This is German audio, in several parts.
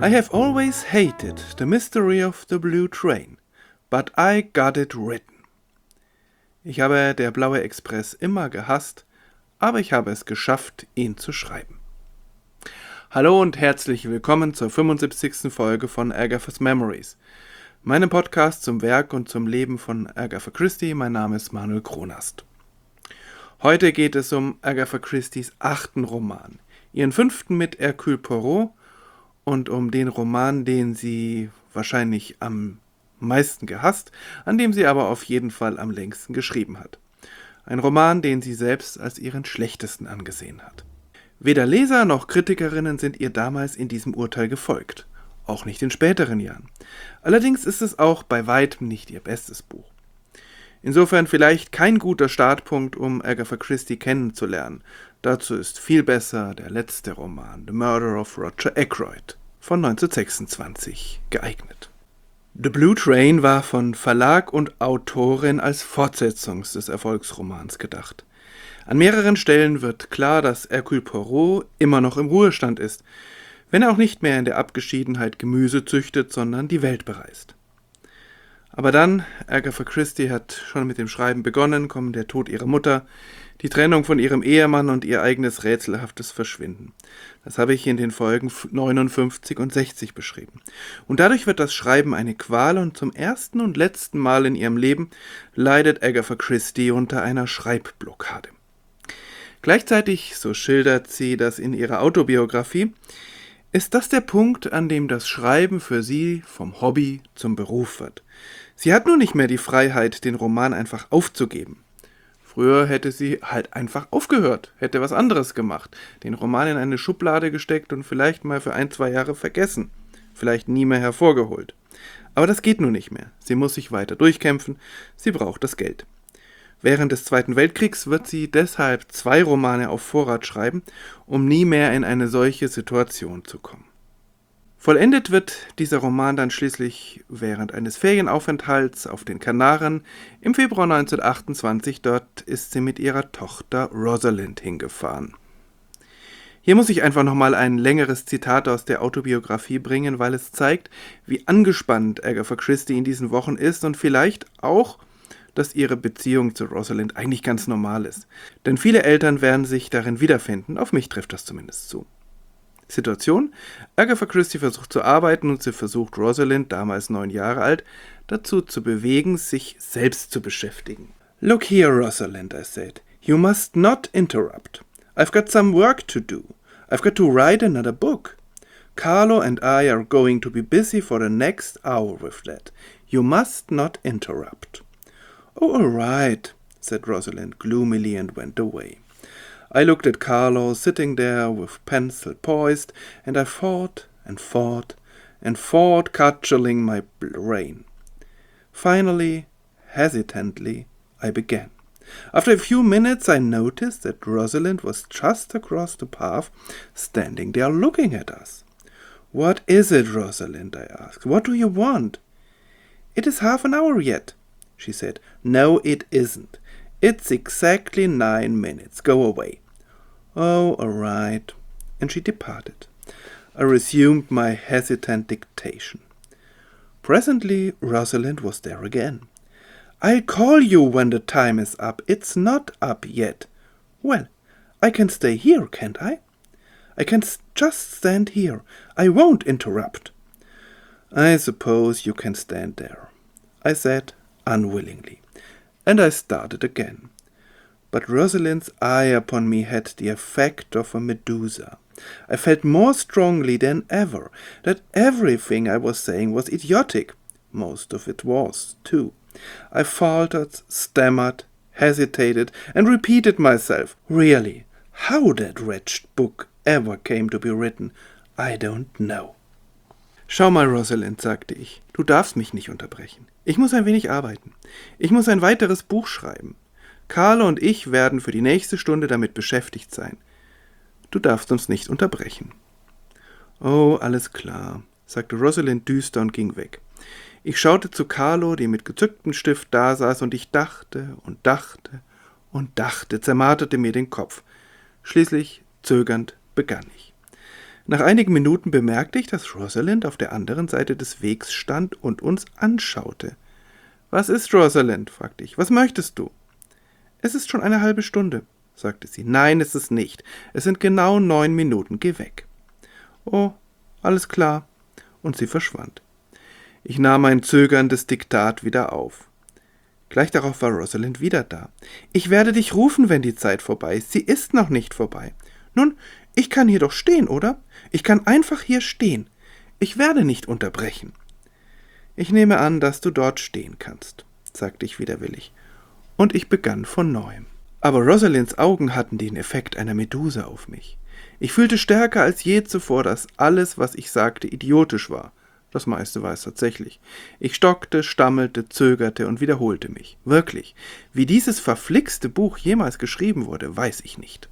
I have always hated the mystery of the blue train, but I got it written. Ich habe der Blaue Express immer gehasst, aber ich habe es geschafft, ihn zu schreiben. Hallo und herzlich willkommen zur 75. Folge von Agatha's Memories, meinem Podcast zum Werk und zum Leben von Agatha Christie. Mein Name ist Manuel Kronast. Heute geht es um Agatha Christies 8. Roman, ihren 5. mit Hercule Poirot und um den Roman, den sie wahrscheinlich am meisten gehasst, an dem sie aber auf jeden Fall am längsten geschrieben hat. Ein Roman, den sie selbst als ihren schlechtesten angesehen hat. Weder Leser noch Kritikerinnen sind ihr damals in diesem Urteil gefolgt, auch nicht in späteren Jahren. Allerdings ist es auch bei weitem nicht ihr bestes Buch. Insofern vielleicht kein guter Startpunkt, um Agatha Christie kennenzulernen. Dazu ist viel besser der letzte Roman, The Murder of Roger Ackroyd von 1926 geeignet. The Blue Train war von Verlag und Autorin als Fortsetzung des Erfolgsromans gedacht. An mehreren Stellen wird klar, dass Hercule Poirot immer noch im Ruhestand ist, wenn er auch nicht mehr in der Abgeschiedenheit Gemüse züchtet, sondern die Welt bereist. Aber dann, Agatha Christie hat schon mit dem Schreiben begonnen, kommen der Tod ihrer Mutter, die Trennung von ihrem Ehemann und ihr eigenes rätselhaftes Verschwinden. Das habe ich in den Folgen 59 und 60 beschrieben. Und dadurch wird das Schreiben eine Qual und zum ersten und letzten Mal in ihrem Leben leidet Agatha Christie unter einer Schreibblockade. Gleichzeitig, so schildert sie das in ihrer Autobiografie, ist das der Punkt, an dem das Schreiben für sie vom Hobby zum Beruf wird. Sie hat nun nicht mehr die Freiheit, den Roman einfach aufzugeben. Früher hätte sie halt einfach aufgehört, hätte was anderes gemacht, den Roman in eine Schublade gesteckt und vielleicht mal für 1-2 Jahre vergessen, vielleicht nie mehr hervorgeholt. Aber das geht nun nicht mehr. Sie muss sich weiter durchkämpfen, sie braucht das Geld. Während des Zweiten Weltkriegs wird sie deshalb 2 Romane auf Vorrat schreiben, um nie mehr in eine solche Situation zu kommen. Vollendet wird dieser Roman dann schließlich während eines Ferienaufenthalts auf den Kanaren im Februar 1928. Dort ist sie mit ihrer Tochter Rosalind hingefahren. Hier muss ich einfach nochmal ein längeres Zitat aus der Autobiografie bringen, weil es zeigt, wie angespannt Agatha Christie in diesen Wochen ist und vielleicht auch, dass ihre Beziehung zu Rosalind eigentlich ganz normal ist. Denn viele Eltern werden sich darin wiederfinden, auf mich trifft das zumindest zu. Situation: Agatha Christie versucht zu arbeiten und sie versucht Rosalind, damals 9 Jahre alt, dazu zu bewegen, sich selbst zu beschäftigen. "Look here, Rosalind," I said, "you must not interrupt. I've got some work to do. I've got to write another book. Carlo and I are going to be busy for the next hour with that. You must not interrupt." "Oh, all right," said Rosalind gloomily and went away. I looked at Carlo sitting there with pencil poised, and I thought and thought and thought, cudgeling my brain. Finally, hesitantly, I began. After a few minutes I noticed that Rosalind was just across the path, standing there looking at us. "What is it, Rosalind?" I asked. "What do you want?" "It is half an hour yet," she said. "No, it isn't. It's exactly 9 minutes. Go away." "Oh, all right." And she departed. I resumed my hesitant dictation. Presently, Rosalind was there again. "I'll call you when the time is up. It's not up yet." "Well, I can stay here, can't I? I can just stand here. I won't interrupt." "I suppose you can stand there," I said unwillingly, and I started again. But Rosalind's eye upon me had the effect of a Medusa. I felt more strongly than ever that everything I was saying was idiotic. Most of it was, too. I faltered, stammered, hesitated, and repeated myself. Really, how that wretched book ever came to be written, I don't know. "Schau mal, Rosalind", sagte ich, "du darfst mich nicht unterbrechen. Ich muss ein wenig arbeiten. Ich muss ein weiteres Buch schreiben. Carlo und ich werden für die nächste Stunde damit beschäftigt sein. Du darfst uns nicht unterbrechen." "Oh, alles klar", sagte Rosalind düster und ging weg. Ich schaute zu Carlo, die mit gezücktem Stift dasaß, und ich dachte und dachte und dachte, zermarterte mir den Kopf. Schließlich, zögernd, begann ich. Nach einigen Minuten bemerkte ich, dass Rosalind auf der anderen Seite des Wegs stand und uns anschaute. »Was ist, Rosalind?« fragte ich. »Was möchtest du?« »Es ist schon eine halbe Stunde«, sagte sie. »Nein, ist es nicht. Es sind genau 9 Minuten. Geh weg.« »Oh, alles klar.« Und sie verschwand. Ich nahm mein zögerndes Diktat wieder auf. Gleich darauf war Rosalind wieder da. »Ich werde dich rufen, wenn die Zeit vorbei ist. Sie ist noch nicht vorbei.« »Nun, ich kann hier doch stehen, oder? Ich kann einfach hier stehen. Ich werde nicht unterbrechen.« »Ich nehme an, dass du dort stehen kannst«, sagte ich widerwillig. Und ich begann von neuem. Aber Rosalinds Augen hatten den Effekt einer Meduse auf mich. Ich fühlte stärker als je zuvor, dass alles, was ich sagte, idiotisch war. Das meiste war es tatsächlich. Ich stockte, stammelte, zögerte und wiederholte mich. Wirklich, wie dieses verflixte Buch jemals geschrieben wurde, weiß ich nicht.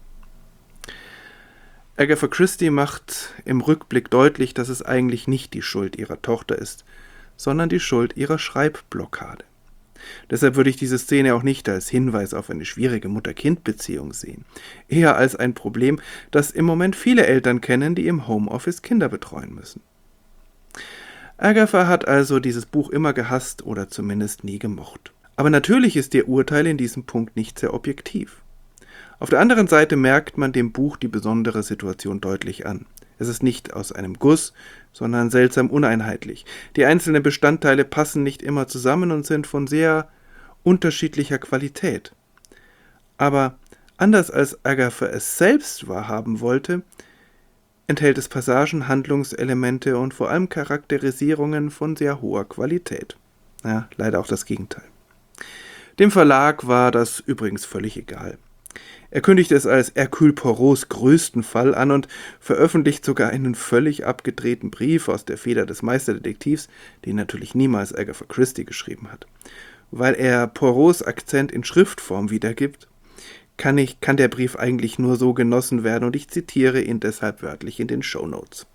Agatha Christie macht im Rückblick deutlich, dass es eigentlich nicht die Schuld ihrer Tochter ist, sondern die Schuld ihrer Schreibblockade. Deshalb würde ich diese Szene auch nicht als Hinweis auf eine schwierige Mutter-Kind-Beziehung sehen, eher als ein Problem, das im Moment viele Eltern kennen, die im Homeoffice Kinder betreuen müssen. Agatha hat also dieses Buch immer gehasst oder zumindest nie gemocht. Aber natürlich ist ihr Urteil in diesem Punkt nicht sehr objektiv. Auf der anderen Seite merkt man dem Buch die besondere Situation deutlich an. Es ist nicht aus einem Guss, sondern seltsam uneinheitlich. Die einzelnen Bestandteile passen nicht immer zusammen und sind von sehr unterschiedlicher Qualität. Aber anders als Agatha es selbst wahrhaben wollte, enthält es Passagen, Handlungselemente und vor allem Charakterisierungen von sehr hoher Qualität. Ja, leider auch das Gegenteil. Dem Verlag war das übrigens völlig egal. Er kündigte es als Hercule Poirots größten Fall an und veröffentlicht sogar einen völlig abgedrehten Brief aus der Feder des Meisterdetektivs, den natürlich niemals Agatha Christie geschrieben hat. Weil er Poirots Akzent in Schriftform wiedergibt, kann der Brief eigentlich nur so genossen werden und ich zitiere ihn deshalb wörtlich in den Shownotes.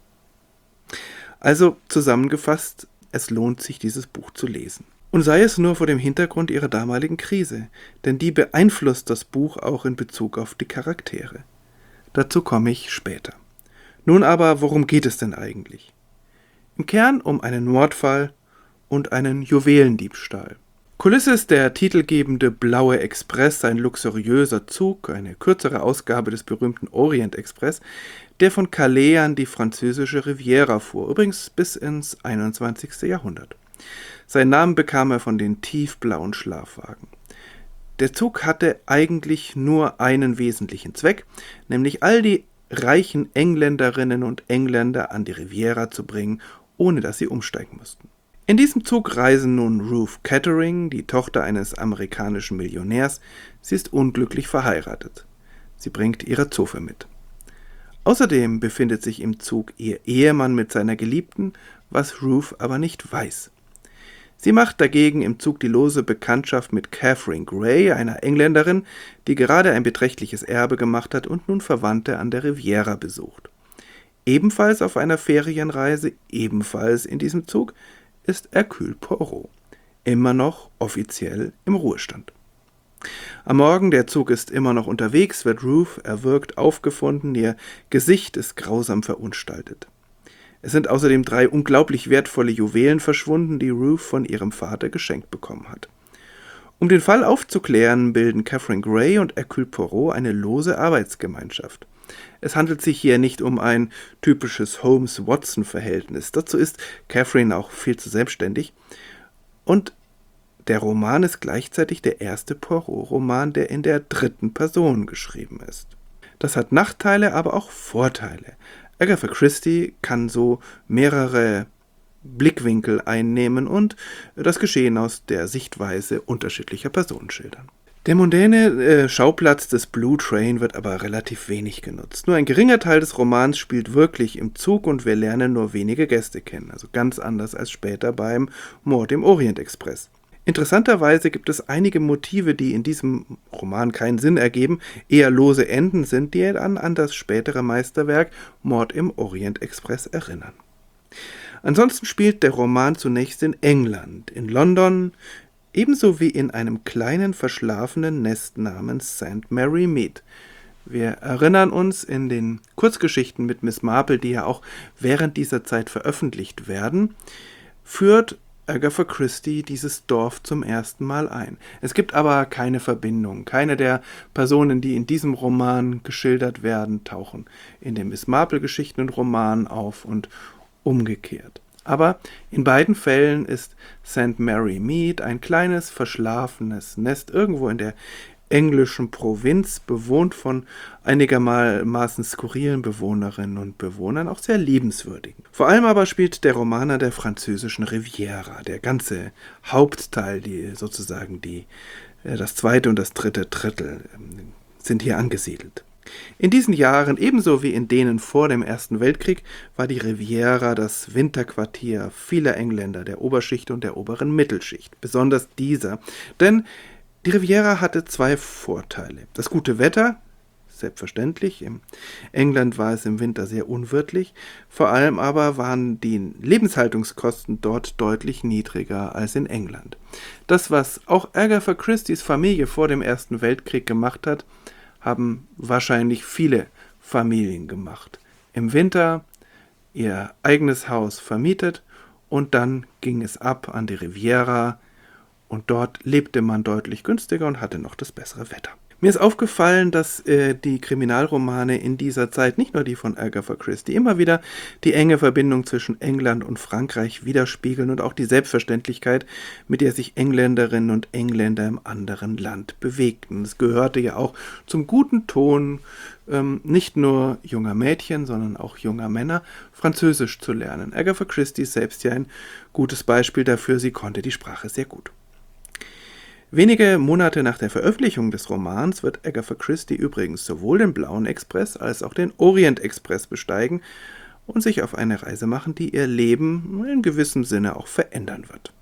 Also zusammengefasst, es lohnt sich, dieses Buch zu lesen. Und sei es nur vor dem Hintergrund ihrer damaligen Krise, denn die beeinflusst das Buch auch in Bezug auf die Charaktere. Dazu komme ich später. Nun aber, worum geht es denn eigentlich? Im Kern um einen Mordfall und einen Juwelendiebstahl. Kulisse ist der titelgebende Blaue Express, ein luxuriöser Zug, eine kürzere Ausgabe des berühmten Orient Express, der von Calais an die französische Riviera fuhr, übrigens bis ins 21. Jahrhundert. Seinen Namen bekam er von den tiefblauen Schlafwagen. Der Zug hatte eigentlich nur einen wesentlichen Zweck, nämlich all die reichen Engländerinnen und Engländer an die Riviera zu bringen, ohne dass sie umsteigen mussten. In diesem Zug reisen nun Ruth Kettering, die Tochter eines amerikanischen Millionärs. Sie ist unglücklich verheiratet. Sie bringt ihre Zofe mit. Außerdem befindet sich im Zug ihr Ehemann mit seiner Geliebten, was Ruth aber nicht weiß. Sie macht dagegen im Zug die lose Bekanntschaft mit Catherine Grey, einer Engländerin, die gerade ein beträchtliches Erbe gemacht hat und nun Verwandte an der Riviera besucht. Ebenfalls auf einer Ferienreise, ebenfalls in diesem Zug, ist Hercule Poirot, immer noch offiziell im Ruhestand. Am Morgen, der Zug ist immer noch unterwegs, wird Ruth erwürgt aufgefunden, ihr Gesicht ist grausam verunstaltet. Es sind außerdem 3 unglaublich wertvolle Juwelen verschwunden, die Ruth von ihrem Vater geschenkt bekommen hat. Um den Fall aufzuklären, bilden Catherine Grey und Hercule Poirot eine lose Arbeitsgemeinschaft. Es handelt sich hier nicht um ein typisches Holmes-Watson-Verhältnis. Dazu ist Catherine auch viel zu selbstständig. Und der Roman ist gleichzeitig der erste Poirot-Roman, der in der 3. Person geschrieben ist. Das hat Nachteile, aber auch Vorteile. Agatha Christie kann so mehrere Blickwinkel einnehmen und das Geschehen aus der Sichtweise unterschiedlicher Personen schildern. Der mondäne Schauplatz des Blue Train wird aber relativ wenig genutzt. Nur ein geringer Teil des Romans spielt wirklich im Zug und wir lernen nur wenige Gäste kennen, also ganz anders als später beim Mord im Orient Express. Interessanterweise gibt es einige Motive, die in diesem Roman keinen Sinn ergeben, eher lose Enden sind, die an das spätere Meisterwerk Mord im Orient Express erinnern. Ansonsten spielt der Roman zunächst in England, in London, ebenso wie in einem kleinen verschlafenen Nest namens St. Mary Mead, Wir erinnern uns in den Kurzgeschichten mit Miss Marple, die ja auch während dieser Zeit veröffentlicht werden, führt Agatha Christie dieses Dorf zum ersten Mal ein. Es gibt aber keine Verbindung. Keine der Personen, die in diesem Roman geschildert werden, tauchen in den Miss Marple-Geschichten und Romanen auf und umgekehrt. Aber in beiden Fällen ist St. Mary Mead ein kleines, verschlafenes Nest irgendwo in der englischen Provinz, bewohnt von einigermaßen skurrilen Bewohnerinnen und Bewohnern, auch sehr liebenswürdigen. Vor allem aber spielt der Roman an der französischen Riviera. Der ganze Hauptteil, das zweite und das dritte Drittel sind hier angesiedelt. In diesen Jahren, ebenso wie in denen vor dem Ersten Weltkrieg, war die Riviera das Winterquartier vieler Engländer, der Oberschicht und der oberen Mittelschicht. Besonders dieser, denn die Riviera hatte zwei Vorteile. Das gute Wetter, selbstverständlich, in England war es im Winter sehr unwirtlich, vor allem aber waren die Lebenshaltungskosten dort deutlich niedriger als in England. Das, was auch Agatha Christies Familie vor dem Ersten Weltkrieg gemacht hat, haben wahrscheinlich viele Familien gemacht. Im Winter ihr eigenes Haus vermietet und dann ging es ab an die Riviera und dort lebte man deutlich günstiger und hatte noch das bessere Wetter. Mir ist aufgefallen, dass die Kriminalromane in dieser Zeit, nicht nur die von Agatha Christie, immer wieder die enge Verbindung zwischen England und Frankreich widerspiegeln und auch die Selbstverständlichkeit, mit der sich Engländerinnen und Engländer im anderen Land bewegten. Es gehörte ja auch zum guten Ton, nicht nur junger Mädchen, sondern auch junger Männer, Französisch zu lernen. Agatha Christie ist selbst ja ein gutes Beispiel dafür, sie konnte die Sprache sehr gut. Wenige Monate nach der Veröffentlichung des Romans wird Agatha Christie übrigens sowohl den Blauen Express als auch den Orient Express besteigen und sich auf eine Reise machen, die ihr Leben in gewissem Sinne auch verändern wird.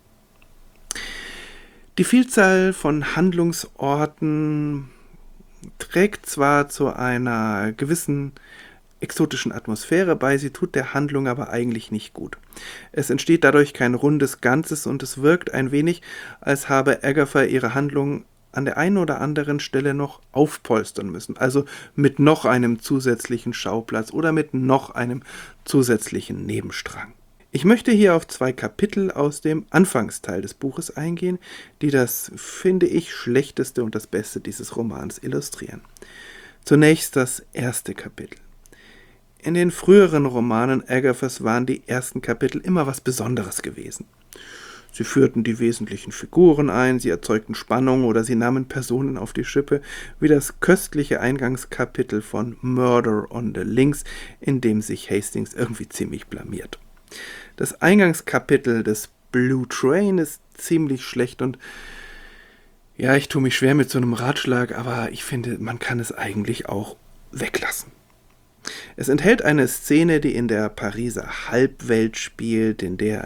Die Vielzahl von Handlungsorten trägt zwar zu einer gewissen exotischen Atmosphäre bei, sie tut der Handlung aber eigentlich nicht gut. Es entsteht dadurch kein rundes Ganzes und es wirkt ein wenig, als habe Agatha ihre Handlung an der einen oder anderen Stelle noch aufpolstern müssen, also mit noch einem zusätzlichen Schauplatz oder mit noch einem zusätzlichen Nebenstrang. Ich möchte hier auf 2 Kapitel aus dem Anfangsteil des Buches eingehen, die das, finde ich, schlechteste und das Beste dieses Romans illustrieren. Zunächst das erste Kapitel. In den früheren Romanen Agathas waren die ersten Kapitel immer was Besonderes gewesen. Sie führten die wesentlichen Figuren ein, sie erzeugten Spannung oder sie nahmen Personen auf die Schippe, wie das köstliche Eingangskapitel von Murder on the Links, in dem sich Hastings irgendwie ziemlich blamiert. Das Eingangskapitel des Blue Train ist ziemlich schlecht und ja, ich tue mich schwer mit so einem Ratschlag, aber ich finde, man kann es eigentlich auch weglassen. Es enthält eine Szene, die in der Pariser Halbwelt spielt, in der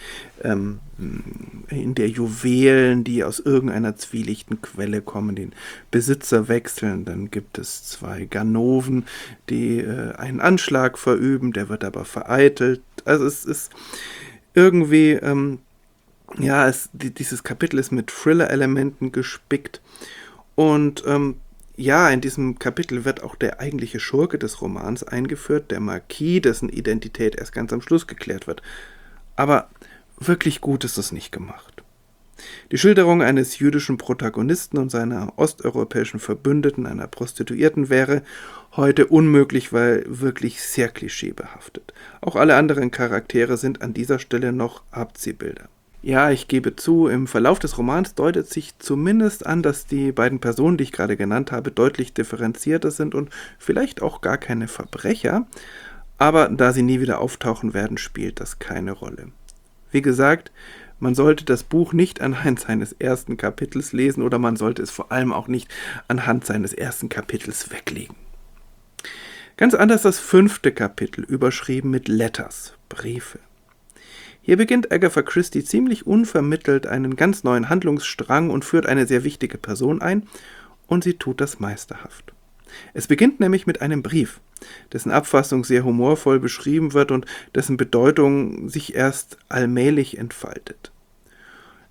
Juwelen, die aus irgendeiner zwielichten Quelle kommen, den Besitzer wechseln. Dann gibt es 2 Ganoven, die einen Anschlag verüben, der wird aber vereitelt. Also es ist irgendwie, dieses Kapitel ist mit Thriller-Elementen gespickt und in diesem Kapitel wird auch der eigentliche Schurke des Romans eingeführt, der Marquis, dessen Identität erst ganz am Schluss geklärt wird. Aber wirklich gut ist es nicht gemacht. Die Schilderung eines jüdischen Protagonisten und seiner osteuropäischen Verbündeten, einer Prostituierten, wäre heute unmöglich, weil wirklich sehr klischeebehaftet. Auch alle anderen Charaktere sind an dieser Stelle noch Abziehbilder. Ja, ich gebe zu, im Verlauf des Romans deutet sich zumindest an, dass die beiden Personen, die ich gerade genannt habe, deutlich differenzierter sind und vielleicht auch gar keine Verbrecher, aber da sie nie wieder auftauchen werden, spielt das keine Rolle. Wie gesagt, man sollte das Buch nicht anhand seines ersten Kapitels lesen oder man sollte es vor allem auch nicht anhand seines ersten Kapitels weglegen. Ganz anders das 5. Kapitel, überschrieben mit Letters, Briefe. Hier beginnt Agatha Christie ziemlich unvermittelt einen ganz neuen Handlungsstrang und führt eine sehr wichtige Person ein, und sie tut das meisterhaft. Es beginnt nämlich mit einem Brief, dessen Abfassung sehr humorvoll beschrieben wird und dessen Bedeutung sich erst allmählich entfaltet.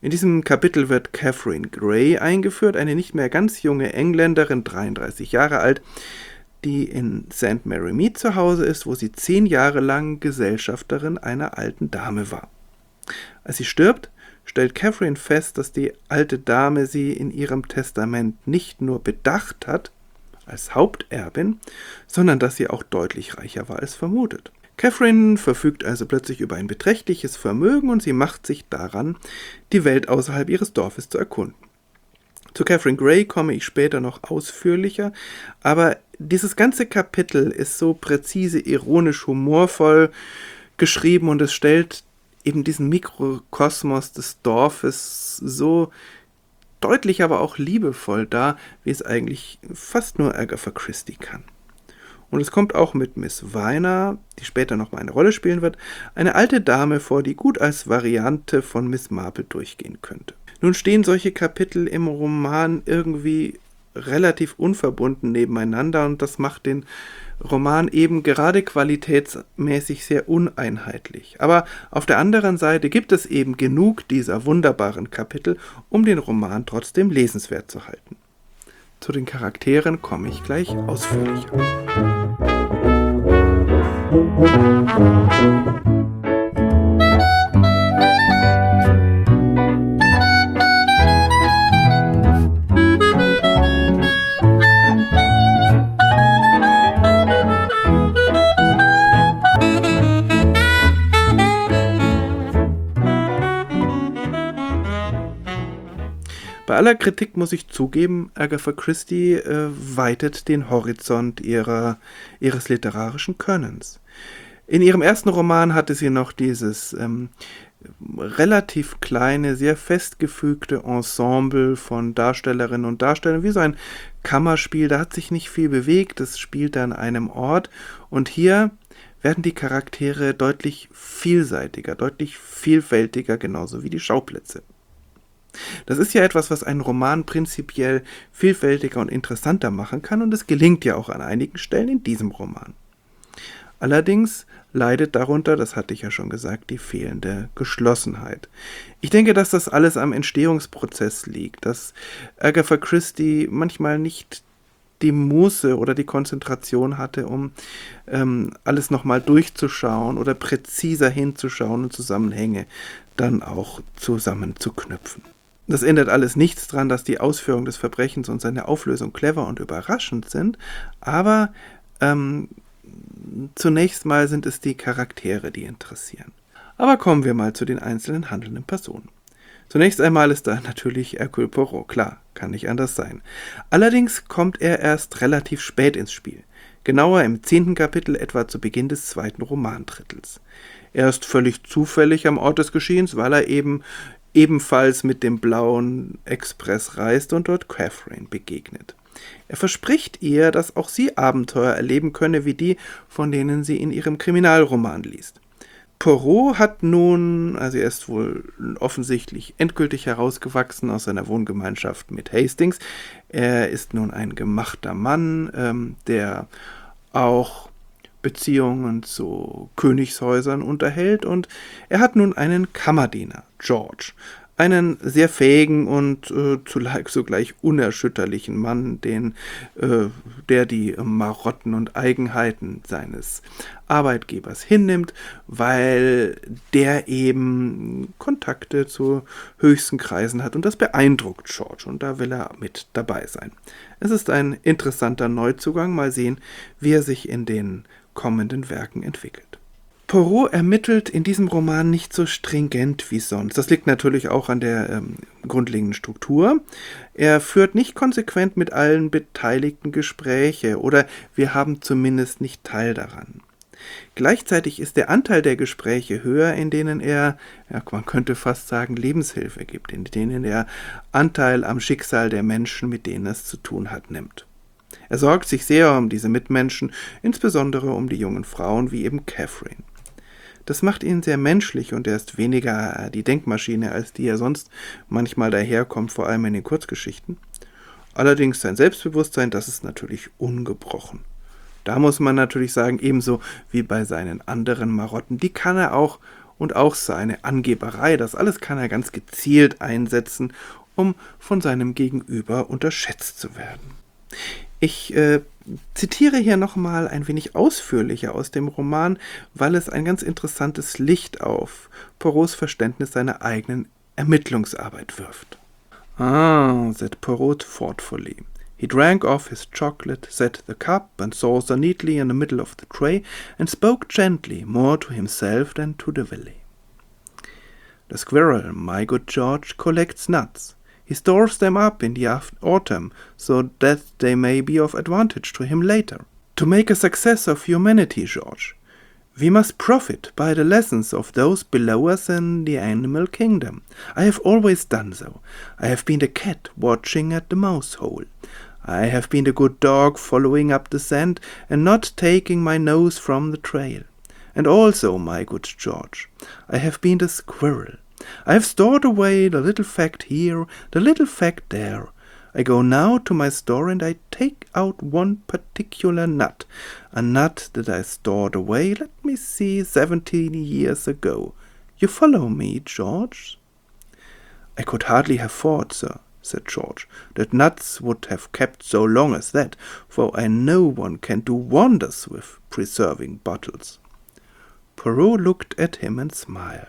In diesem Kapitel wird Catherine Grey eingeführt, eine nicht mehr ganz junge Engländerin, 33 Jahre alt, die in St. Mary Mead zu Hause ist, wo sie 10 Jahre lang Gesellschafterin einer alten Dame war. Als sie stirbt, stellt Catherine fest, dass die alte Dame sie in ihrem Testament nicht nur bedacht hat, als Haupterbin, sondern dass sie auch deutlich reicher war als vermutet. Catherine verfügt also plötzlich über ein beträchtliches Vermögen und sie macht sich daran, die Welt außerhalb ihres Dorfes zu erkunden. Zu Catherine Grey komme ich später noch ausführlicher, aber dieses ganze Kapitel ist so präzise, ironisch, humorvoll geschrieben und es stellt eben diesen Mikrokosmos des Dorfes so deutlich, aber auch liebevoll dar, wie es eigentlich fast nur Agatha Christie kann. Und es kommt auch mit Miss Viner, die später noch mal eine Rolle spielen wird, eine alte Dame vor, die gut als Variante von Miss Marple durchgehen könnte. Nun stehen solche Kapitel im Roman irgendwie relativ unverbunden nebeneinander und das macht den Roman eben gerade qualitätsmäßig sehr uneinheitlich. Aber auf der anderen Seite gibt es eben genug dieser wunderbaren Kapitel, um den Roman trotzdem lesenswert zu halten. Zu den Charakteren komme ich gleich ausführlicher. Bei aller Kritik muss ich zugeben, Agatha Christie weitet den Horizont ihres literarischen Könnens. In ihrem ersten Roman hatte sie noch dieses relativ kleine, sehr festgefügte Ensemble von Darstellerinnen und Darstellern, wie so ein Kammerspiel. Da hat sich nicht viel bewegt, es spielt an einem Ort und hier werden die Charaktere deutlich vielseitiger, deutlich vielfältiger, genauso wie die Schauplätze. Das ist ja etwas, was einen Roman prinzipiell vielfältiger und interessanter machen kann und es gelingt ja auch an einigen Stellen in diesem Roman. Allerdings leidet darunter, das hatte ich ja schon gesagt, die fehlende Geschlossenheit. Ich denke, dass das alles am Entstehungsprozess liegt, dass Agatha Christie manchmal nicht die Muße oder die Konzentration hatte, um alles nochmal durchzuschauen oder präziser hinzuschauen und Zusammenhänge dann auch zusammenzuknüpfen. Das ändert alles nichts daran, dass die Ausführung des Verbrechens und seine Auflösung clever und überraschend sind, aber zunächst mal sind es die Charaktere, die interessieren. Aber kommen wir mal zu den einzelnen handelnden Personen. Zunächst einmal ist da natürlich Hercule Poirot, klar, kann nicht anders sein. Allerdings kommt er erst relativ spät ins Spiel, genauer im 10. Kapitel, etwa zu Beginn des 2. Romandrittels. Er ist völlig zufällig am Ort des Geschehens, weil er ebenfalls mit dem blauen Express reist und dort Catherine begegnet. Er verspricht ihr, dass auch sie Abenteuer erleben könne wie die, von denen sie in ihrem Kriminalroman liest. Poirot hat nun, also er ist wohl offensichtlich endgültig herausgewachsen aus seiner Wohngemeinschaft mit Hastings. Er ist nun ein gemachter Mann, der auch Beziehungen zu Königshäusern unterhält und er hat nun einen Kammerdiener, George, einen sehr fähigen und zugleich unerschütterlichen Mann, der die Marotten und Eigenheiten seines Arbeitgebers hinnimmt, weil der eben Kontakte zu höchsten Kreisen hat und das beeindruckt George und da will er mit dabei sein. Es ist ein interessanter Neuzugang, mal sehen, wie er sich in den kommenden Werken entwickelt. Poirot ermittelt in diesem Roman nicht so stringent wie sonst. Das liegt natürlich auch an der grundlegenden Struktur. Er führt nicht konsequent mit allen Beteiligten Gespräche oder wir haben zumindest nicht Teil daran. Gleichzeitig ist der Anteil der Gespräche höher, in denen er, man könnte fast sagen, Lebenshilfe gibt, in denen er Anteil am Schicksal der Menschen, mit denen es zu tun hat, nimmt. Er sorgt sich sehr um diese Mitmenschen, insbesondere um die jungen Frauen wie eben Catherine. Das macht ihn sehr menschlich und er ist weniger die Denkmaschine, als die er sonst manchmal daherkommt, vor allem in den Kurzgeschichten. Allerdings sein Selbstbewusstsein, das ist natürlich ungebrochen. Da muss man natürlich sagen, ebenso wie bei seinen anderen Marotten, die kann er auch und auch seine Angeberei, das alles kann er ganz gezielt einsetzen, um von seinem Gegenüber unterschätzt zu werden. Ich zitiere hier nochmal ein wenig ausführlicher aus dem Roman, weil es ein ganz interessantes Licht auf Poirots Verständnis seiner eigenen Ermittlungsarbeit wirft. "Ah," said Poirot thoughtfully. He drank off his chocolate, set the cup and saucer neatly in the middle of the tray, and spoke gently, more to himself than to the valley. "The squirrel, my good George, collects nuts. He stores them up in the autumn, so that they may be of advantage to him later. To make a success of humanity, George, we must profit by the lessons of those below us in the animal kingdom. I have always done so. I have been the cat watching at the mouse hole. I have been the good dog following up the scent and not taking my nose from the trail. And also, my good George, I have been the squirrel. I have stored away the little fact here, the little fact there. I go now to my store and I take out one particular nut, a nut that I stored away, let me see, 17 years ago. You follow me, George?" "I could hardly have thought, sir," said George, "that nuts would have kept so long as that, for I know one can do wonders with preserving bottles." Poirot looked at him and smiled.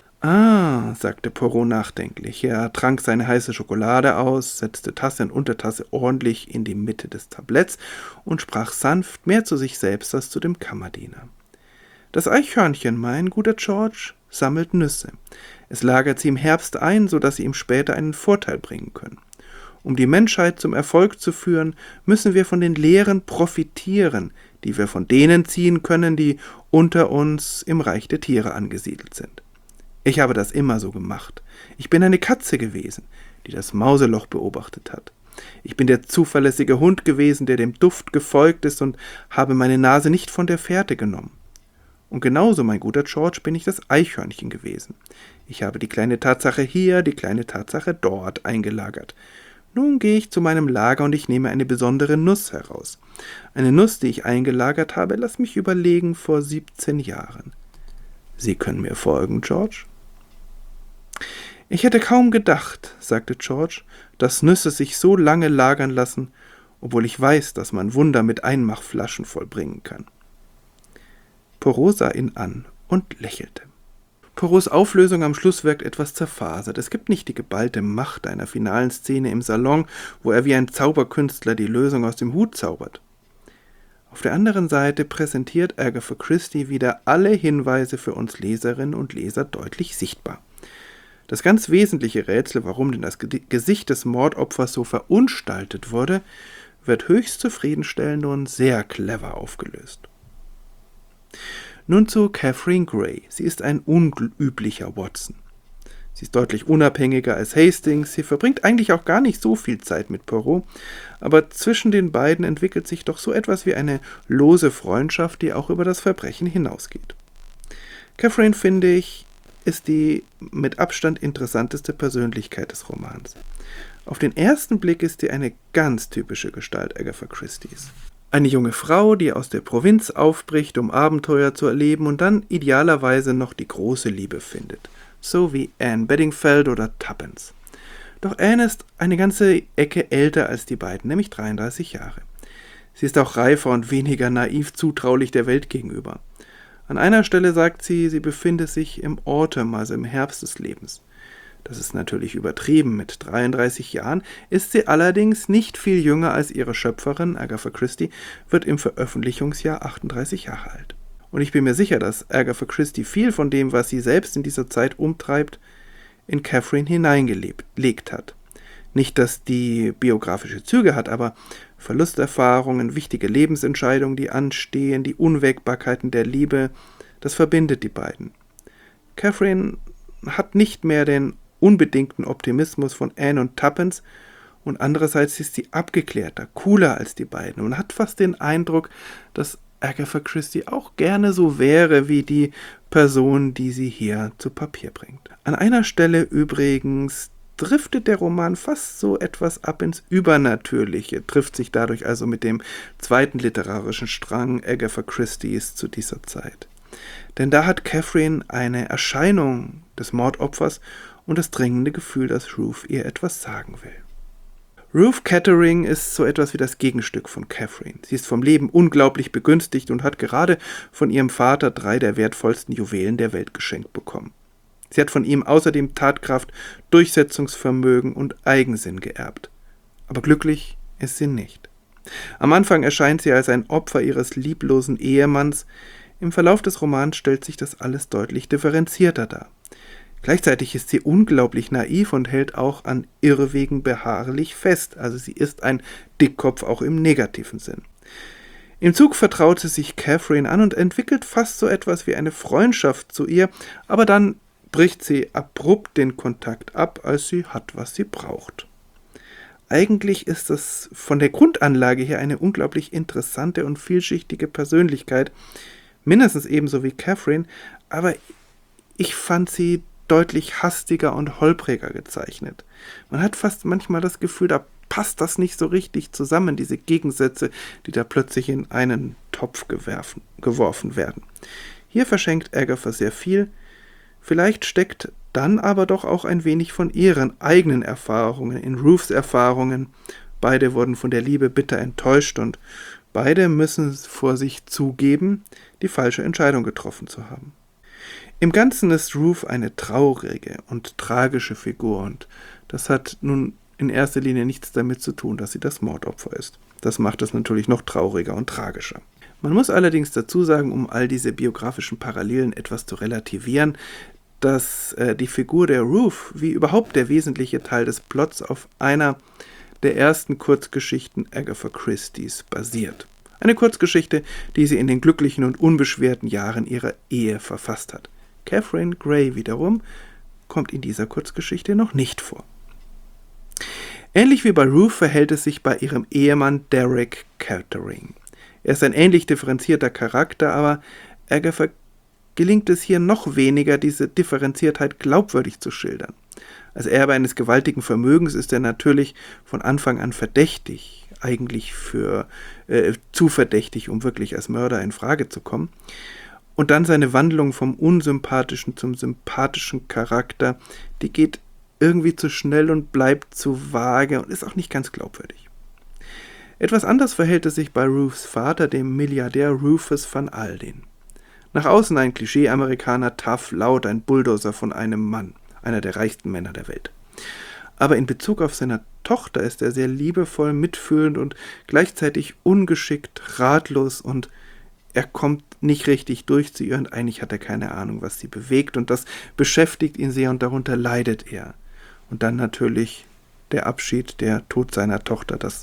"Ah," sagte Poirot nachdenklich. Er trank seine heiße Schokolade aus, setzte Tasse und Untertasse ordentlich in die Mitte des Tabletts und sprach sanft, mehr zu sich selbst als zu dem Kammerdiener. "Das Eichhörnchen, mein guter George, sammelt Nüsse. Es lagert sie im Herbst ein, so dass sie ihm später einen Vorteil bringen können. Um die Menschheit zum Erfolg zu führen, müssen wir von den Lehren profitieren, die wir von denen ziehen können, die unter uns im Reich der Tiere angesiedelt sind. Ich habe das immer so gemacht. Ich bin eine Katze gewesen, die das Mauseloch beobachtet hat. Ich bin der zuverlässige Hund gewesen, der dem Duft gefolgt ist und habe meine Nase nicht von der Fährte genommen. Und genauso, mein guter George, bin ich das Eichhörnchen gewesen. Ich habe die kleine Tatsache hier, die kleine Tatsache dort eingelagert. Nun gehe ich zu meinem Lager und ich nehme eine besondere Nuss heraus. Eine Nuss, die ich eingelagert habe, lass mich überlegen, vor 17 Jahren. Sie können mir folgen, George?" "Ich hätte kaum gedacht", sagte George, "dass Nüsse sich so lange lagern lassen, obwohl ich weiß, dass man Wunder mit Einmachflaschen vollbringen kann." Poirot sah ihn an und lächelte. Poirots Auflösung am Schluss wirkt etwas zerfasert. Es gibt nicht die geballte Macht einer finalen Szene im Salon, wo er wie ein Zauberkünstler die Lösung aus dem Hut zaubert. Auf der anderen Seite präsentiert Agatha Christie wieder alle Hinweise für uns Leserinnen und Leser deutlich sichtbar. Das ganz wesentliche Rätsel, warum denn das Gesicht des Mordopfers so verunstaltet wurde, wird höchst zufriedenstellend und sehr clever aufgelöst. Nun zu Catherine Grey. Sie ist ein unüblicher Watson. Sie ist deutlich unabhängiger als Hastings, sie verbringt eigentlich auch gar nicht so viel Zeit mit Poirot, aber zwischen den beiden entwickelt sich doch so etwas wie eine lose Freundschaft, die auch über das Verbrechen hinausgeht. Catherine, finde ich, ist die mit Abstand interessanteste Persönlichkeit des Romans. Auf den ersten Blick ist sie eine ganz typische Gestalt Agatha Christies. Eine junge Frau, die aus der Provinz aufbricht, um Abenteuer zu erleben und dann idealerweise noch die große Liebe findet. So wie Anne Bedingfeld oder Tuppence. Doch Anne ist eine ganze Ecke älter als die beiden, nämlich 33 Jahre. Sie ist auch reifer und weniger naiv zutraulich der Welt gegenüber. An einer Stelle sagt sie, sie befinde sich im Autumn, also im Herbst des Lebens. Das ist natürlich übertrieben, mit 33 Jahren ist sie allerdings nicht viel jünger als ihre Schöpferin, Agatha Christie, wird im Veröffentlichungsjahr 38 Jahre alt. Und ich bin mir sicher, dass Agatha Christie viel von dem, was sie selbst in dieser Zeit umtreibt, in Catherine hineingelegt hat. Nicht, dass die biografische Züge hat, aber Verlusterfahrungen, wichtige Lebensentscheidungen, die anstehen, die Unwägbarkeiten der Liebe, das verbindet die beiden. Catherine hat nicht mehr den unbedingten Optimismus von Anne und Tuppence und andererseits ist sie abgeklärter, cooler als die beiden und hat fast den Eindruck, dass Agatha Christie auch gerne so wäre wie die Person, die sie hier zu Papier bringt. An einer Stelle übrigens driftet der Roman fast so etwas ab ins Übernatürliche, trifft sich dadurch also mit dem zweiten literarischen Strang Agatha Christies zu dieser Zeit. Denn da hat Catherine eine Erscheinung des Mordopfers und das dringende Gefühl, dass Ruth ihr etwas sagen will. Ruth Kettering ist so etwas wie das Gegenstück von Catherine. Sie ist vom Leben unglaublich begünstigt und hat gerade von ihrem Vater 3 der wertvollsten Juwelen der Welt geschenkt bekommen. Sie hat von ihm außerdem Tatkraft, Durchsetzungsvermögen und Eigensinn geerbt. Aber glücklich ist sie nicht. Am Anfang erscheint sie als ein Opfer ihres lieblosen Ehemanns. Im Verlauf des Romans stellt sich das alles deutlich differenzierter dar. Gleichzeitig ist sie unglaublich naiv und hält auch an Irrwegen beharrlich fest. Also sie ist ein Dickkopf auch im negativen Sinn. Im Zug vertraut sie sich Catherine an und entwickelt fast so etwas wie eine Freundschaft zu ihr, aber dann bricht sie abrupt den Kontakt ab, als sie hat, was sie braucht. Eigentlich ist das von der Grundanlage her eine unglaublich interessante und vielschichtige Persönlichkeit, mindestens ebenso wie Catherine, aber ich fand sie deutlich hastiger und holpriger gezeichnet. Man hat fast manchmal das Gefühl, da passt das nicht so richtig zusammen, diese Gegensätze, die da plötzlich in einen Topf geworfen werden. Hier verschenkt Agatha sehr viel, vielleicht steckt dann aber doch auch ein wenig von ihren eigenen Erfahrungen in Ruths Erfahrungen. Beide wurden von der Liebe bitter enttäuscht und beide müssen vor sich zugeben, die falsche Entscheidung getroffen zu haben. Im Ganzen ist Ruth eine traurige und tragische Figur und das hat nun in erster Linie nichts damit zu tun, dass sie das Mordopfer ist. Das macht es natürlich noch trauriger und tragischer. Man muss allerdings dazu sagen, um all diese biografischen Parallelen etwas zu relativieren, dass die Figur der Ruth, wie überhaupt der wesentliche Teil des Plots, auf einer der ersten Kurzgeschichten Agatha Christies basiert. Eine Kurzgeschichte, die sie in den glücklichen und unbeschwerten Jahren ihrer Ehe verfasst hat. Catherine Grey wiederum kommt in dieser Kurzgeschichte noch nicht vor. Ähnlich wie bei Ruth verhält es sich bei ihrem Ehemann Derek Kettering. Er ist ein ähnlich differenzierter Charakter, aber Agatha gelingt es hier noch weniger, diese Differenziertheit glaubwürdig zu schildern. Als Erbe eines gewaltigen Vermögens ist er natürlich von Anfang an verdächtig, eigentlich zu verdächtig, um wirklich als Mörder in Frage zu kommen. Und dann seine Wandlung vom unsympathischen zum sympathischen Charakter, die geht irgendwie zu schnell und bleibt zu vage und ist auch nicht ganz glaubwürdig. Etwas anders verhält es sich bei Ruths Vater, dem Milliardär Rufus van Alden. Nach außen ein Klischee-Amerikaner, tough, laut, ein Bulldozer von einem Mann, einer der reichsten Männer der Welt. Aber in Bezug auf seine Tochter ist er sehr liebevoll, mitfühlend und gleichzeitig ungeschickt, ratlos und er kommt nicht richtig durch zu ihr und eigentlich hat er keine Ahnung, was sie bewegt und das beschäftigt ihn sehr und darunter leidet er. Und dann natürlich der Abschied, der Tod seiner Tochter, das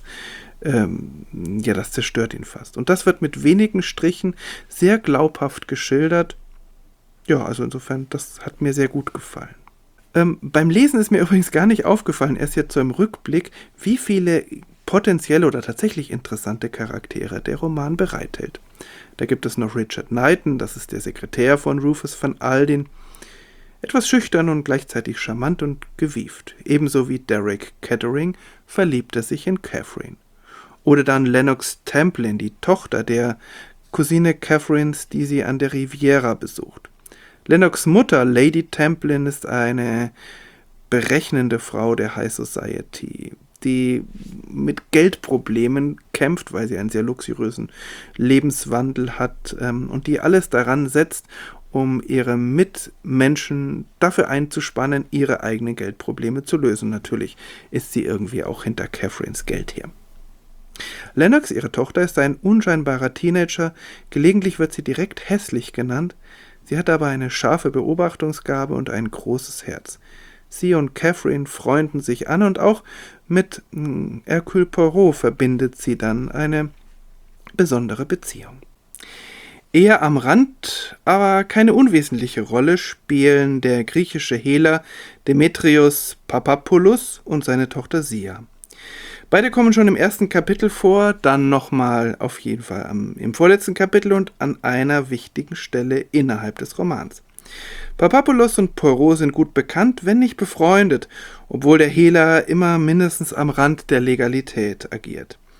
zerstört ihn fast. Und das wird mit wenigen Strichen sehr glaubhaft geschildert. Ja, also insofern, das hat mir sehr gut gefallen. Beim Lesen ist mir übrigens gar nicht aufgefallen, erst jetzt so im Rückblick, wie viele potenzielle oder tatsächlich interessante Charaktere der Roman bereithält. Da gibt es noch Richard Knighton, das ist der Sekretär von Rufus van Alden, etwas schüchtern und gleichzeitig charmant und gewieft. Ebenso wie Derek Kettering verliebt er sich in Catherine. Oder dann Lennox Tamplin, die Tochter der Cousine Catherines, die sie an der Riviera besucht. Lennox Mutter, Lady Tamplin, ist eine berechnende Frau der High Society, die mit Geldproblemen kämpft, weil sie einen sehr luxuriösen Lebenswandel hat und die alles daran setzt, um ihre Mitmenschen dafür einzuspannen, ihre eigenen Geldprobleme zu lösen. Natürlich ist sie irgendwie auch hinter Catherines Geld her. Lennox, ihre Tochter, ist ein unscheinbarer Teenager, gelegentlich wird sie direkt hässlich genannt, sie hat aber eine scharfe Beobachtungsgabe und ein großes Herz. Sie und Catherine freunden sich an und auch mit Hercule Poirot verbindet sie dann eine besondere Beziehung. Eher am Rand, aber keine unwesentliche Rolle spielen der griechische Hehler Demetrios Papapoulos und seine Tochter Sia. Beide kommen schon im ersten Kapitel vor, dann nochmal auf jeden Fall im vorletzten Kapitel und an einer wichtigen Stelle innerhalb des Romans. Papapoulos und Poirot sind gut bekannt, wenn nicht befreundet, obwohl der Hehler immer mindestens am Rand der Legalität agiert.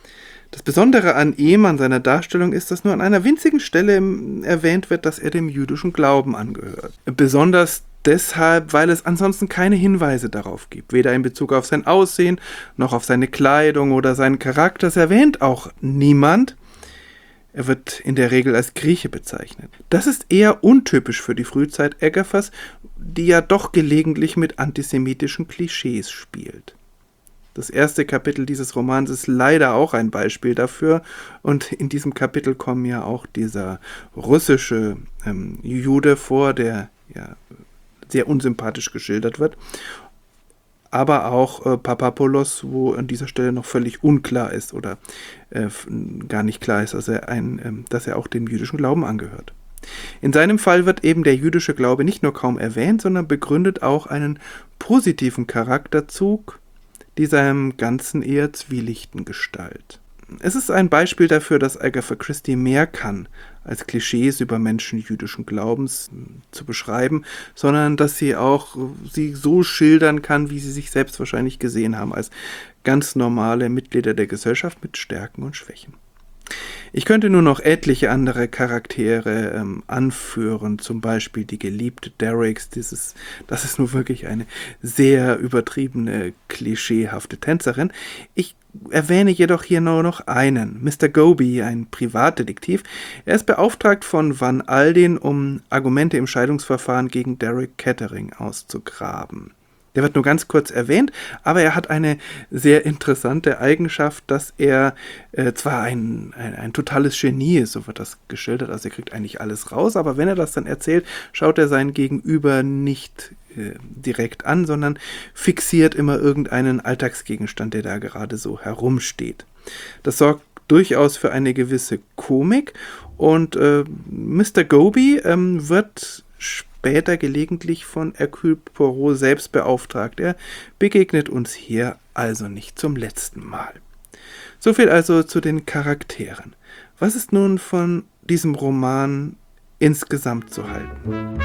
Das Besondere an ihm, an seiner Darstellung, ist, dass nur an einer winzigen Stelle erwähnt wird, dass er dem jüdischen Glauben angehört. Besonders deshalb, weil es ansonsten keine Hinweise darauf gibt, weder in Bezug auf sein Aussehen, noch auf seine Kleidung oder seinen Charakter. Es erwähnt auch niemand. Er wird in der Regel als Grieche bezeichnet. Das ist eher untypisch für die Frühzeit Agathas, die ja doch gelegentlich mit antisemitischen Klischees spielt. Das erste Kapitel dieses Romans ist leider auch ein Beispiel dafür, und in diesem Kapitel kommen ja auch dieser russische Jude vor, der ja sehr unsympathisch geschildert wird, aber auch Papadopoulos, wo an dieser Stelle noch völlig unklar ist oder gar nicht klar ist, dass er auch dem jüdischen Glauben angehört. In seinem Fall wird eben der jüdische Glaube nicht nur kaum erwähnt, sondern begründet auch einen positiven Charakterzug dieser ganzen eher zwielichten Gestalt. Es ist ein Beispiel dafür, dass Agatha Christie mehr kann, als Klischees über Menschen jüdischen Glaubens zu beschreiben, sondern dass sie so schildern kann, wie sie sich selbst wahrscheinlich gesehen haben, als ganz normale Mitglieder der Gesellschaft mit Stärken und Schwächen. Ich könnte nur noch etliche andere Charaktere anführen, zum Beispiel die geliebte Derricks. Das ist nur wirklich eine sehr übertriebene, klischeehafte Tänzerin. Ich erwähne jedoch hier nur noch einen, Mr. Goby, ein Privatdetektiv. Er ist beauftragt von Van Aldin, um Argumente im Scheidungsverfahren gegen Derek Kettering auszugraben. Der wird nur ganz kurz erwähnt, aber er hat eine sehr interessante Eigenschaft, dass er zwar ein totales Genie ist, so wird das geschildert, also er kriegt eigentlich alles raus, aber wenn er das dann erzählt, schaut er sein Gegenüber nicht direkt an, sondern fixiert immer irgendeinen Alltagsgegenstand, der da gerade so herumsteht. Das sorgt durchaus für eine gewisse Komik, und Mr. Goby wird später gelegentlich von Hercule Poirot selbst beauftragt. Er begegnet uns hier also nicht zum letzten Mal. Soviel also zu den Charakteren. Was ist nun von diesem Roman insgesamt zu halten?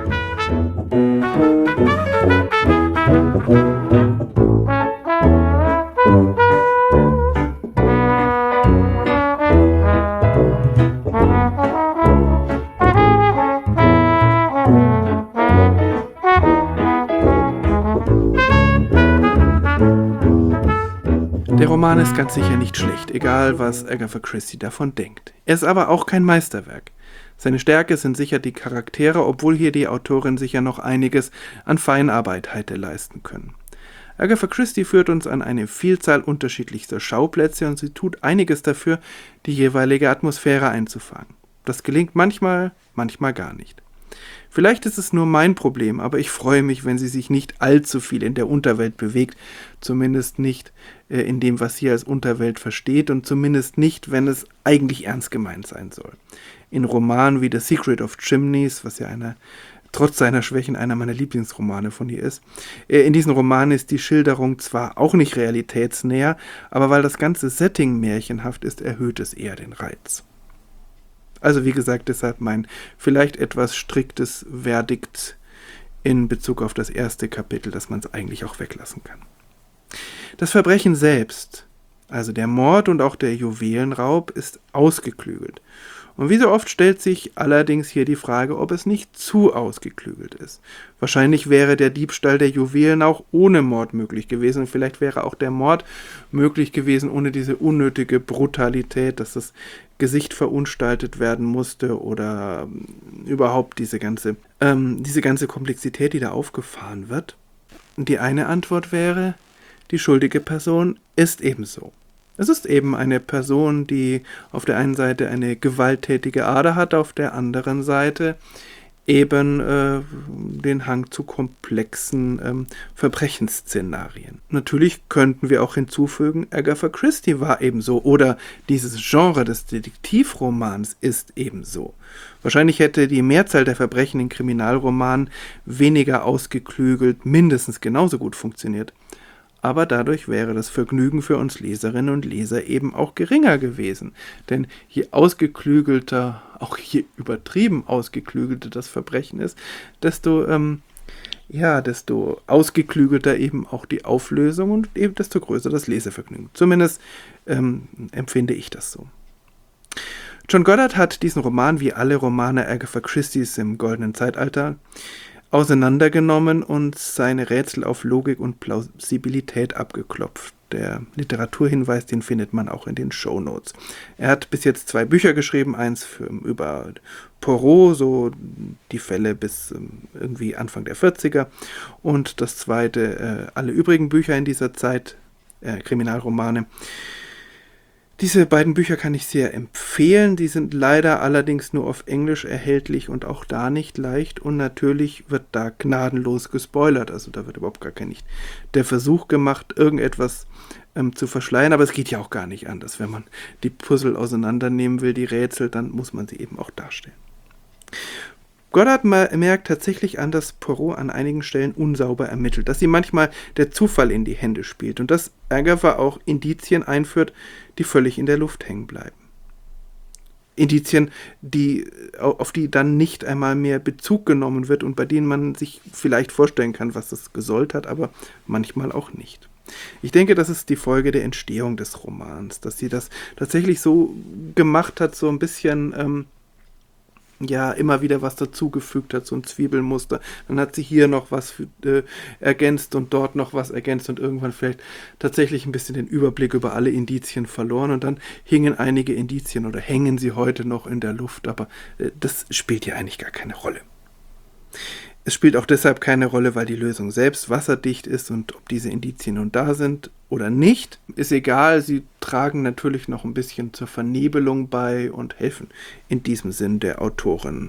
Der Roman ist ganz sicher nicht schlecht, egal was Agatha Christie davon denkt. Er ist aber auch kein Meisterwerk. Seine Stärke sind sicher die Charaktere, obwohl hier die Autorin sicher noch einiges an Feinarbeit hätte leisten können. Agatha Christie führt uns an eine Vielzahl unterschiedlichster Schauplätze, und sie tut einiges dafür, die jeweilige Atmosphäre einzufangen. Das gelingt manchmal, manchmal gar nicht. Vielleicht ist es nur mein Problem, aber ich freue mich, wenn sie sich nicht allzu viel in der Unterwelt bewegt, zumindest nicht in dem, was sie als Unterwelt versteht, und zumindest nicht, wenn es eigentlich ernst gemeint sein soll. In Romanen wie The Secret of Chimneys, was ja trotz seiner Schwächen einer meiner Lieblingsromane von ihr ist, in diesen Romanen ist die Schilderung zwar auch nicht realitätsnäher, aber weil das ganze Setting märchenhaft ist, erhöht es eher den Reiz. Also wie gesagt, deshalb mein vielleicht etwas striktes Verdikt in Bezug auf das erste Kapitel, dass man es eigentlich auch weglassen kann. Das Verbrechen selbst, also der Mord und auch der Juwelenraub, ist ausgeklügelt. Und wie so oft stellt sich allerdings hier die Frage, ob es nicht zu ausgeklügelt ist. Wahrscheinlich wäre der Diebstahl der Juwelen auch ohne Mord möglich gewesen, und vielleicht wäre auch der Mord möglich gewesen ohne diese unnötige Brutalität, dass das Gesicht verunstaltet werden musste oder überhaupt diese ganze Komplexität, die da aufgefahren wird. Und die eine Antwort wäre, die schuldige Person ist ebenso. Es ist eben eine Person, die auf der einen Seite eine gewalttätige Ader hat, auf der anderen Seite eben den Hang zu komplexen Verbrechensszenarien. Natürlich könnten wir auch hinzufügen, Agatha Christie war ebenso, oder dieses Genre des Detektivromans ist ebenso. Wahrscheinlich hätte die Mehrzahl der Verbrechen in Kriminalromanen weniger ausgeklügelt, mindestens genauso gut funktioniert. Aber dadurch wäre das Vergnügen für uns Leserinnen und Leser eben auch geringer gewesen. Denn je ausgeklügelter, auch je übertrieben ausgeklügelter das Verbrechen ist, desto ja, desto ausgeklügelter eben auch die Auflösung und eben desto größer das Lesevergnügen. Zumindest empfinde ich das so. John Goddard hat diesen Roman, wie alle Romane Agatha Christie's im goldenen Zeitalter, auseinandergenommen und seine Rätsel auf Logik und Plausibilität abgeklopft. Der Literaturhinweis, den findet man auch in den Shownotes. Er hat bis jetzt 2 Bücher geschrieben, eins über Poirot, so die Fälle bis irgendwie Anfang der 40er, und das zweite, alle übrigen Bücher in dieser Zeit, Kriminalromane. Diese beiden Bücher kann ich sehr empfehlen, die sind leider allerdings nur auf Englisch erhältlich und auch da nicht leicht, und natürlich wird da gnadenlos gespoilert, also da wird überhaupt gar kein der Versuch gemacht, irgendetwas zu verschleiern, aber es geht ja auch gar nicht anders. Wenn man die Puzzle auseinandernehmen will, die Rätsel, dann muss man sie eben auch darstellen. Goddard merkt tatsächlich an, dass Poirot an einigen Stellen unsauber ermittelt, dass ihm manchmal der Zufall in die Hände spielt und dass Agatha auch Indizien einführt, die völlig in der Luft hängen bleiben. Indizien, auf die dann nicht einmal mehr Bezug genommen wird und bei denen man sich vielleicht vorstellen kann, was das gesollt hat, aber manchmal auch nicht. Ich denke, das ist die Folge der Entstehung des Romans, dass sie das tatsächlich so gemacht hat, so ein bisschen immer wieder was dazugefügt hat, so ein Zwiebelmuster. Dann hat sie hier noch was ergänzt und dort noch was ergänzt und irgendwann vielleicht tatsächlich ein bisschen den Überblick über alle Indizien verloren und dann hingen einige Indizien oder hängen sie heute noch in der Luft, aber das spielt ja eigentlich gar keine Rolle. Es spielt auch deshalb keine Rolle, weil die Lösung selbst wasserdicht ist und ob diese Indizien nun da sind oder nicht, ist egal. Sie tragen natürlich noch ein bisschen zur Vernebelung bei und helfen in diesem Sinn der Autorin,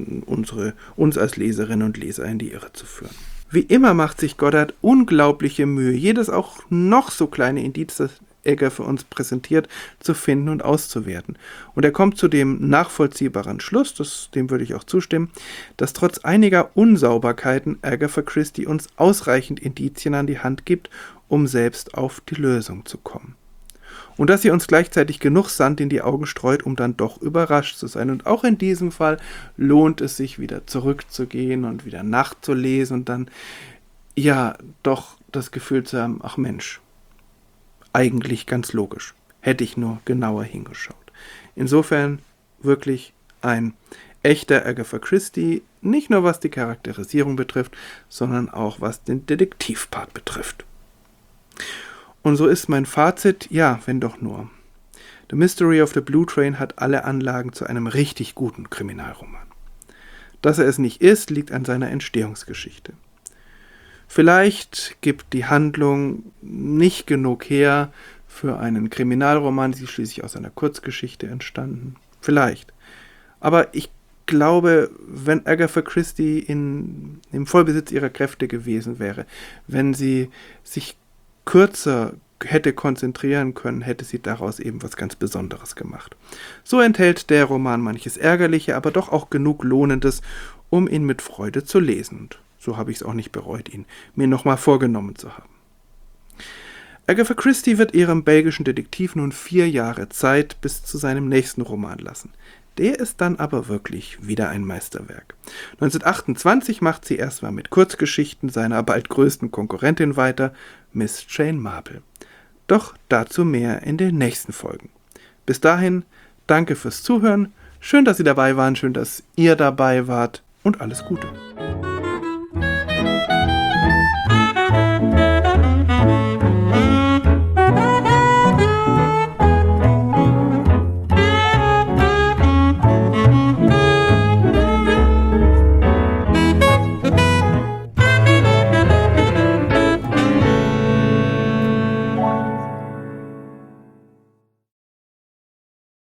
uns als Leserinnen und Leser in die Irre zu führen. Wie immer macht sich Goddard unglaubliche Mühe, jedes auch noch so kleine Indiz, das Agatha für uns präsentiert, zu finden und auszuwerten. Und er kommt zu dem nachvollziehbaren Schluss, dem würde ich auch zustimmen, dass trotz einiger Unsauberkeiten Agatha Christie uns ausreichend Indizien an die Hand gibt, um selbst auf die Lösung zu kommen. Und dass sie uns gleichzeitig genug Sand in die Augen streut, um dann doch überrascht zu sein. Und auch in diesem Fall lohnt es sich, wieder zurückzugehen und wieder nachzulesen und dann, ja, doch das Gefühl zu haben, ach Mensch, eigentlich ganz logisch. Hätte ich nur genauer hingeschaut. Insofern wirklich ein echter Agatha Christie, nicht nur was die Charakterisierung betrifft, sondern auch was den Detektivpart betrifft. Und so ist mein Fazit, ja, wenn doch nur. The Mystery of the Blue Train hat alle Anlagen zu einem richtig guten Kriminalroman. Dass er es nicht ist, liegt an seiner Entstehungsgeschichte. Vielleicht gibt die Handlung nicht genug her für einen Kriminalroman, sie ist schließlich aus einer Kurzgeschichte entstanden. Vielleicht. Aber ich glaube, wenn Agatha Christie im Vollbesitz ihrer Kräfte gewesen wäre, wenn sie sich kürzer hätte konzentrieren können, hätte sie daraus eben was ganz Besonderes gemacht. So enthält der Roman manches Ärgerliche, aber doch auch genug Lohnendes, um ihn mit Freude zu lesen. Und so habe ich es auch nicht bereut, ihn mir nochmal vorgenommen zu haben. Agatha Christie wird ihrem belgischen Detektiv nun 4 Jahre Zeit bis zu seinem nächsten Roman lassen. Der ist dann aber wirklich wieder ein Meisterwerk. 1928 macht sie erstmal mit Kurzgeschichten seiner bald größten Konkurrentin weiter, Miss Jane Marple. Doch dazu mehr in den nächsten Folgen. Bis dahin, danke fürs Zuhören, schön, dass Sie dabei waren, schön, dass ihr dabei wart und alles Gute.